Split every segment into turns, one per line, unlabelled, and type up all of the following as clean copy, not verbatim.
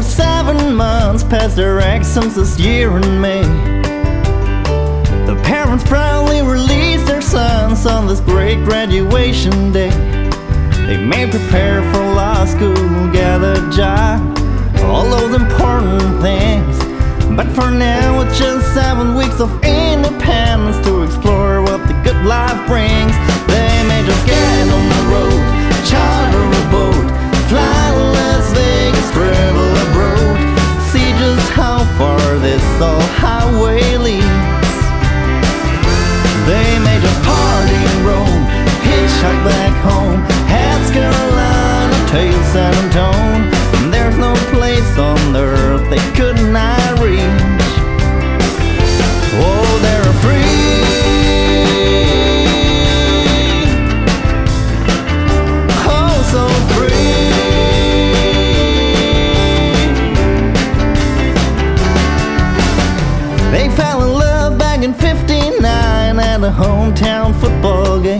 7 months past their exams this year in May. The parents proudly released their sons on this great graduation day. They may prepare for law school, get a job, all those important things. But for now it's just 7 weeks of independence to explore what the good life brings. They may just get on the road, charter a boat, fly to Las Vegas, travel abroad, see just how far this old highway leads. They may just party in Rome, hitchhike back home, head Carolina, tail San Antonio. There's no place on earth they could not reach. Oh, they're free. Oh, so free. They fell in love back in '59 at a hometown football game.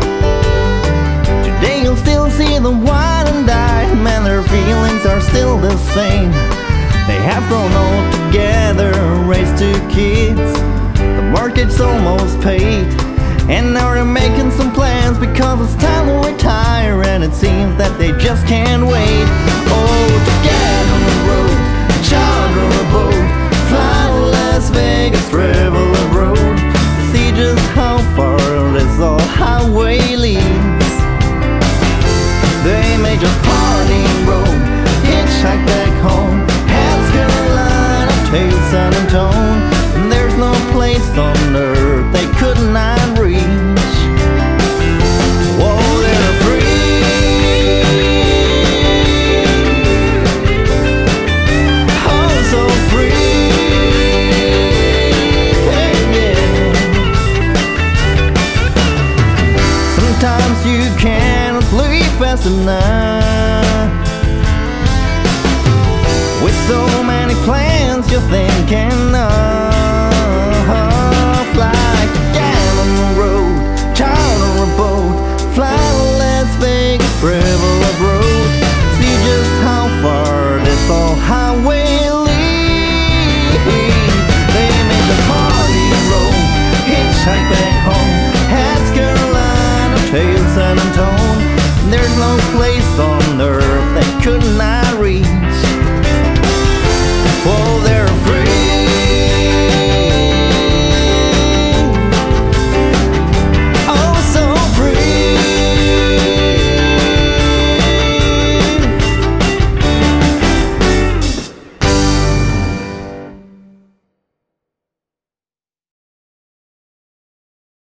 Today you'll still see them wine and dine. Man, their feelings are still the same. They have grown old together, raised 2 kids. The mortgage's almost paid, and now they're making some plans because it's time to retire, and it seems that they just can't wait. Oh, to get on the road, charter a boat, fly to Las Vegas, travel abroad, see just how far this old highway leads. They may just party in Rome, hitchhike back home, head Carolina, tail San Antonio. There's no place on earth they could not reach. Whoa, they're free. Oh, so free. Yeah. Sometimes you can't leave fast enough, with so many plans you're thinking of.